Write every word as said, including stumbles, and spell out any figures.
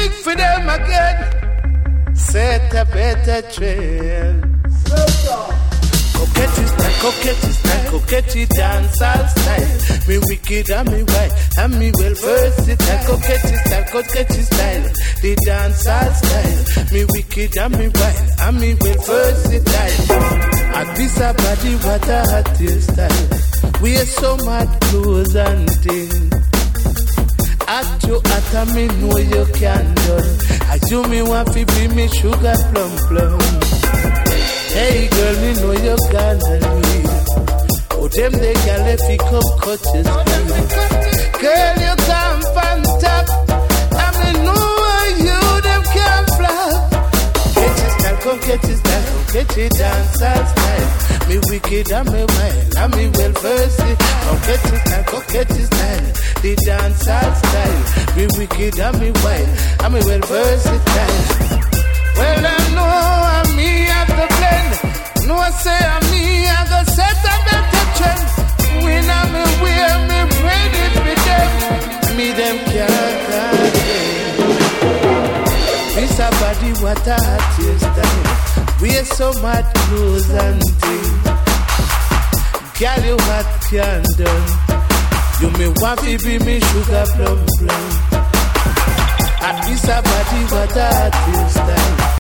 music for them again. Set a better trend. Coquetty style, coquetty style, coquetty dancehall style. Me wicked and me wild, and me well versatile. Coquetty style, coquetty style, the dancehall style. Me wicked and me wild, and me well versatile. A piece of body, what a hot style. We are so mad clothes and things. At you at me know you can do. As you me want to be me sugar plum plum. Hey girl, me know you can leave. Oh them they gal if you come cut your skin. Girl you come from top. I me know you them can flop. Get your style, come get your style, come get your dancehall style. Me wicked and me wild, and me well versed. Come get your style, come get your style. The dancehall style. Me wicked and me wild, and me well versatile. Well I know I'm me at the blend. No I say I'm me, I go set a better trend. When I'm aware, me ready for them. Me them can't contain. This a body what a hot style. We are so mad clothes and things. Girl you hot can done. You me want to be me sugar plum plum. At least a body what a hot style.